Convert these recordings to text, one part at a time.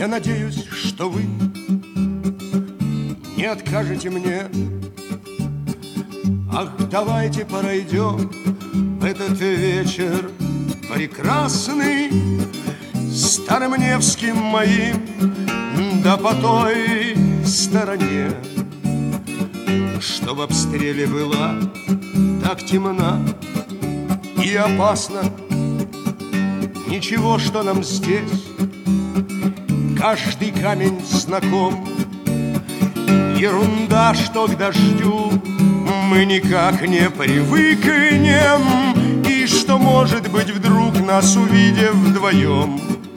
Я надеюсь, что вы не откажете мне. Ах, давайте пройдем этот вечер прекрасный Старым Невским моим, да по той стороне, что в обстреле была так темна и опасно. Ничего, что нам здесь каждый камень знаком. Ерунда, что к дождю мы никак не привыкнем, и что, может быть, вдруг нас увидев вдвоем,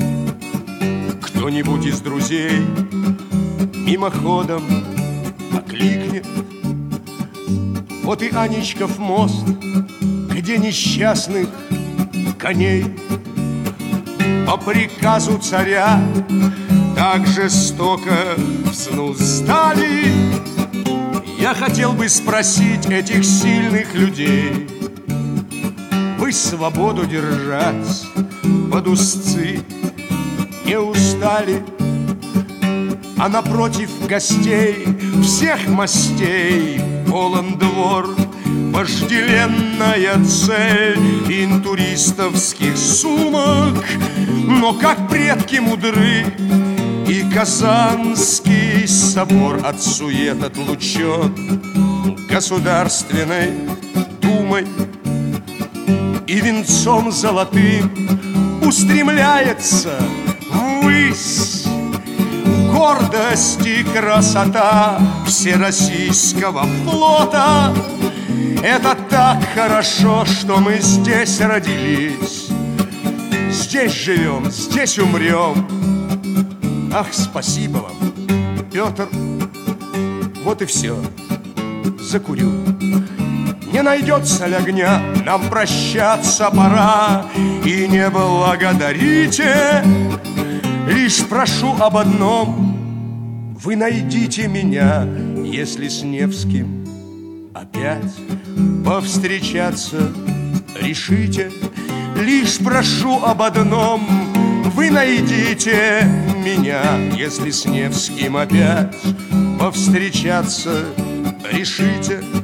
кто-нибудь из друзей мимоходом окликнет: вот и Анечков мост, где несчастных коней по приказу царя так жестоко взнуздали. Я хотел бы спросить этих сильных людей: вы свободу держать под узцы не устали? А напротив гостей всех мастей полон двор, вожделенная цель интуристовских сумок. Но как предки мудры, и Казанский собор от сует отлучен Государственной Думой, и венцом золотым устремляется ввысь гордость и красота Всероссийского флота. Это так хорошо, что мы здесь родились, здесь живем, здесь умрем. Ах, спасибо вам, Петр. Вот и все, закурю. Не найдется ли огня, нам прощаться пора. И не благодарите, лишь прошу об одном: вы найдите меня, если с Невским опять повстречаться решите. Лишь прошу об одном: вы найдите меня, если с Невским опять повстречаться решите.